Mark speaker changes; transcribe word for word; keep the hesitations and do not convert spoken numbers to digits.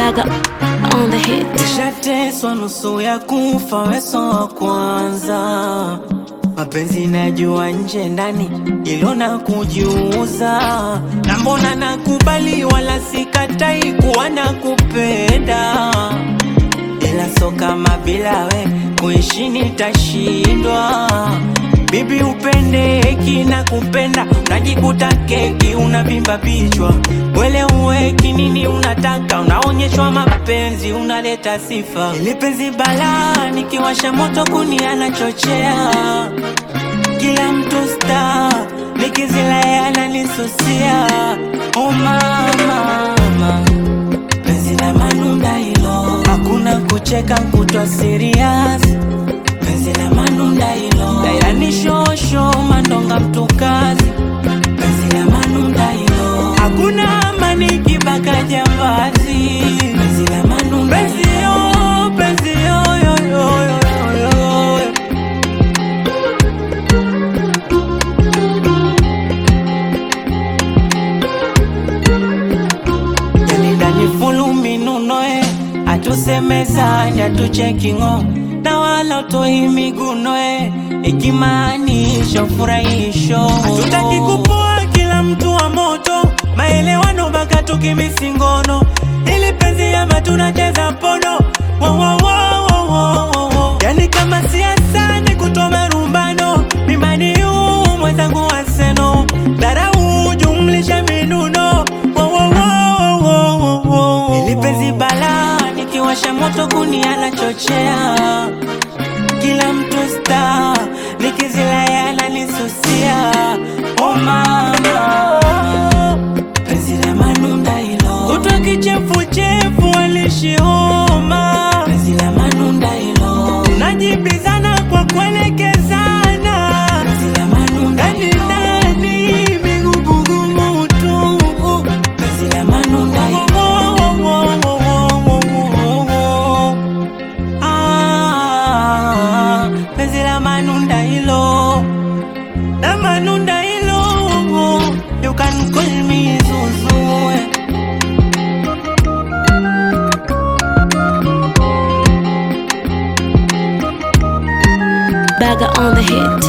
Speaker 1: Baga on the hit.
Speaker 2: Nishateswa nusu ya kufa, weso wa kwanza. Mapenzi najua nje ndani, ilo na kujiuza. Na mbona nakubali wala sikatai kuwa nakupenda. Ila so kama bila we kuishi nitashindwa. Bibi upende heki na kupenda, unajikuta keki unavimba bichwa. Wele uweki nini unataka, unaonyeshwa mapenzi unaleta sifa. Ili penzi balaa nikiwasha moto kuni anachochea. Kila mtu star, nikizila yana nisusia. Oh mama, mama, penzi la manunda hilo. Hakuna kucheka kutwa serious. Penzi la manunda hilo. Dayani shosho mandonga mtukazi. Penzi la manunda hilo. Hakuna amani kibaka jambazi. Penzi la manunda hilo. Penzi yo, penzi yo, yo, yo, yo, yo. Yani ndani fulu minuno eh. Atusemezanya atuchekingo. Na wala utoi miguno eh. Ikimaanisha ufurahisho. Hatutaki kupoa kila mtu wa moto. Maelewano baka tukimisingono. Ili penzi ama tunacheza pono. Wow, wow, wow, wow, wow, wow. Yani kama siasa ni kutoa rumbano. Mimani yu mwenzangu wa seno. Darau jumlisha minuno. Wow, wow, wow, wow, wow, wow. Ili penzi balaa nikiwasha moto kuni anachochea. Kila mtu star, nikizila yana nisusia. Oh mama, penzi la manunda hilo. Kutwa kichefu chefu walishioma. Penzi la manunda hilo. Najibizana kwa kuelekezana. Penzi la manunda hilo. Nani nani migugumu tu. Penzi la manunda hilo. Penzi la manunda hilo. La manunda hilo. You can call me Zuzu.
Speaker 1: Baga on the hit.